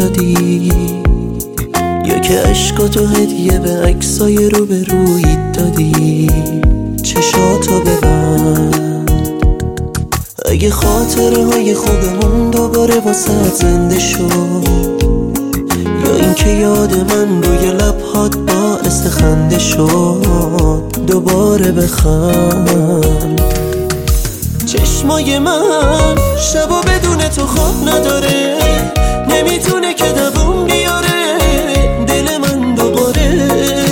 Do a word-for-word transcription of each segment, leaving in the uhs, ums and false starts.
دادی یا که عشقاتو هدیه به عکسای رو به روی دادی. چشاتو ببند اگه خاطره های خوبمون دوباره واسه زنده شد، یا اینکه یاد من روی لبهات باعث خنده شد. دوباره بخند. چشمای من شبا بدون تو خواب نداره، نمیتونه که دووم بیاره دل من دوباره.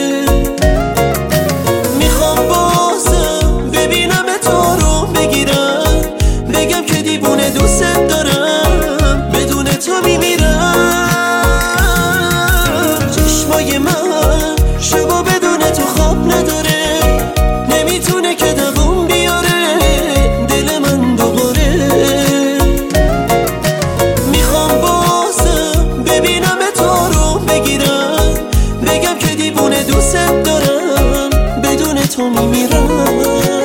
میخوام بازم ببینم تو رو بگیرم، بگم که دیوونه دوست دارم، بدون تو میمیرم. چشمای من شبا بدون تو خواب نداره، نمیتونه که دووم بیاره دل من دوباره. میخوام بازم ببینم تو رو بگیرم، بگم که دیوونه دوست دارم، بدون تو میمیرم.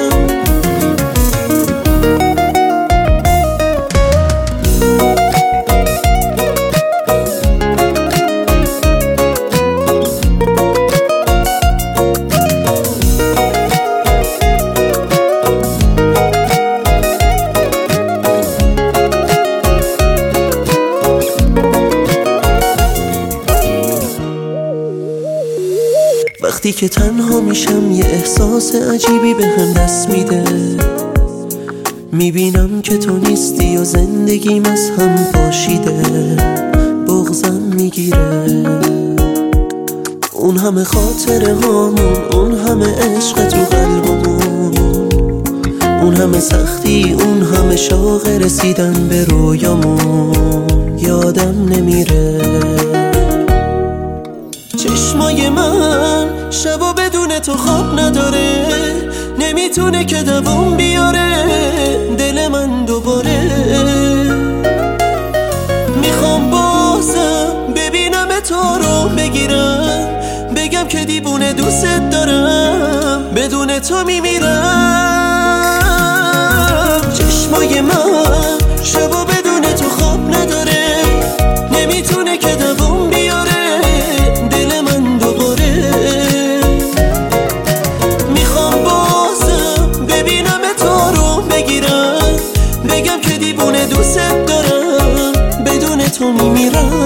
وقتی که تنها میشم یه احساس عجیبی به هم دست میده، میبینم که تو نیستی و زندگیم از هم پاشیده. بغضم میگیره، اون همه خاطره هامون، اون همه عشق تو قلبمون، اون همه سختی، اون همه شوق رسیدن به رویامون. یادم نمیره چشمای من شبا بدون تو خواب نداره، نمیتونه که دووم بیاره دل من دوباره. میخوام بازم ببینم تو رو بگیرم، بگم که دیوونه دوست دارم، بدون تو میمیرم. چشمای من شبا بدون تو خواب نداره، نمیتونه که دووم بیاره دل من دوباره. میخوام بازم ببینم تو رو بگیرم، بگم که دیوونه دوست دارم، بدون تو میمیرم.